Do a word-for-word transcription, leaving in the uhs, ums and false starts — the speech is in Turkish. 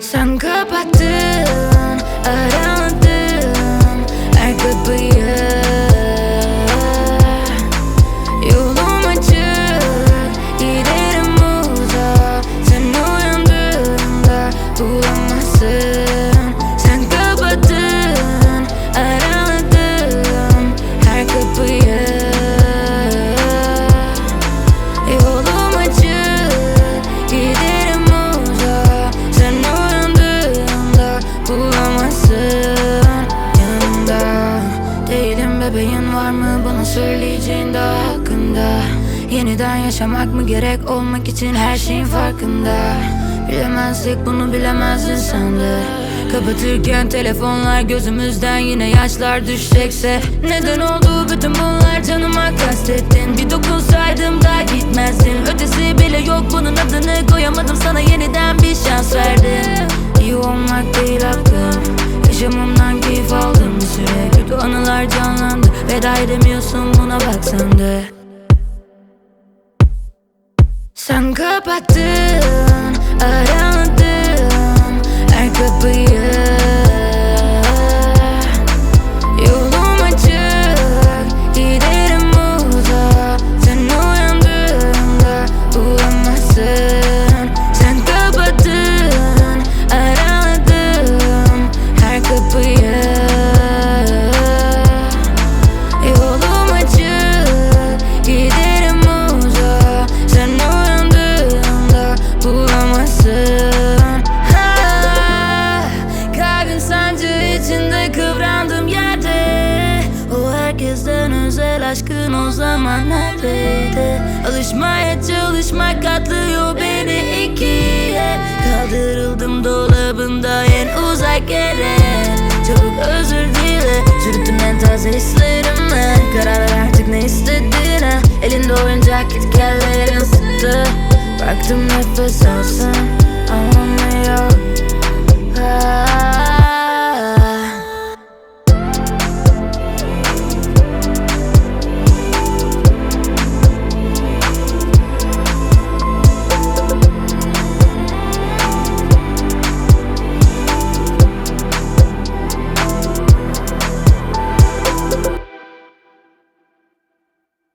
Sen kapattın, araladım her kapıyı. Yolum açık, giderim uzağa. Sen uyandığında bulamazsın. Sen kapattın, araladım her kapıyı. Yolum açık, giderim uzağa. Sen uyandığında bulamazsın. Yanımda değilim, bebeğin var mı bana söyleyeceğin daha hakkında? Yeniden yaşamak mı gerek, olmak için her şeyin farkında? Bilemezdik bunu, bilemezdin sen de. Kapatırken telefonlar gözümüzden yine yaşlar düşecekse, neden oldu bütün bunlar, canıma kastettin? Bir dokunsaydım da gitmezdin. Ötesi bile yok, bunun adını koyamadım, sana yeniden bir şans verdim. İyi olmak değil hakkım, yaşamımdan keyif aldım bir süre. Kötü anılar canlandı, veda edemiyorsun, buna bak sen de. Sen kapattın, araladım her kapıyı. Yolum açık, giderim uzağa. Sen uyandığında bulamazsın. Sen kapattın, araladım her kapıyı. Yolum açık, giderim uzağa. Sen uyandığında bulamazsın. Ha, kalbin sancı içinde kıvrandım yerde. O herkesten özel aşkın o zaman neredeydi? Alışmaya çalışmak katlıyor beni ikiye. Kaldırıldım dolabında en uzak yere. Çabuk özür dile, çürüttüm en taze hislerimle. Karar ver artık ne istediğine. Elinde oyuncak git kellerin sıktı. Bıraktım nefes alsın, anlamı yok.